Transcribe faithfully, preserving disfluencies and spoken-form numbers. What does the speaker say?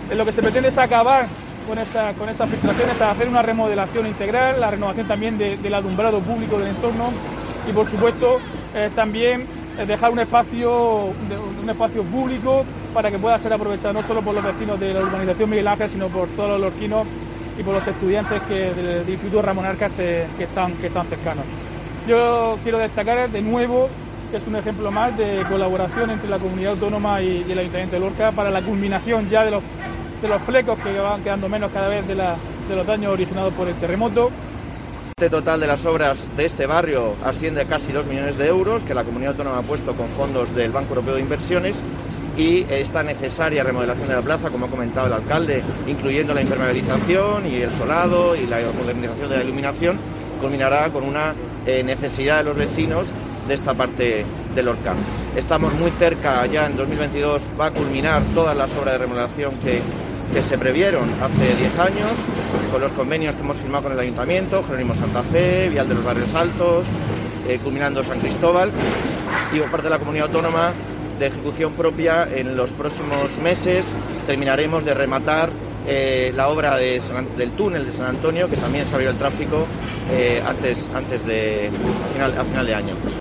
lo que se pretende es acabar con, esa, con esas filtraciones, hacer una remodelación integral, la renovación también de, del alumbrado público del entorno y, por supuesto, eh, también eh, dejar un espacio, un espacio público para que pueda ser aprovechado no solo por los vecinos de la urbanización Miguel Ángel, sino por todos los lorquinos y por los estudiantes que, del, del Instituto Ramón Arcas que, que, están, que están cercanos. Yo quiero destacar de nuevo que es un ejemplo más de colaboración entre la comunidad autónoma y, y el Ayuntamiento de Lorca para la culminación ya de los, de los flecos que van quedando menos cada vez de, la, de los daños originados por el terremoto. El total de las obras de este barrio asciende a casi dos millones de euros que la comunidad autónoma ha puesto con fondos del Banco Europeo de Inversiones, y esta necesaria remodelación de la plaza, como ha comentado el alcalde, incluyendo la impermeabilización y el solado y la modernización de la iluminación, culminará con una eh, necesidad de los vecinos de esta parte de Lorca. Estamos muy cerca, ya en dos mil veintidós va a culminar todas las obras de remodelación que, que se previeron hace diez años, con los convenios que hemos firmado con el Ayuntamiento, Jerónimo Santa Fe, Vial de los Barrios Altos, eh, culminando San Cristóbal, y por parte de la comunidad autónoma de ejecución propia, en los próximos meses terminaremos de rematar eh, la obra de San, del túnel de San Antonio, que también se abrió el tráfico eh, antes, antes de a final, a final de año.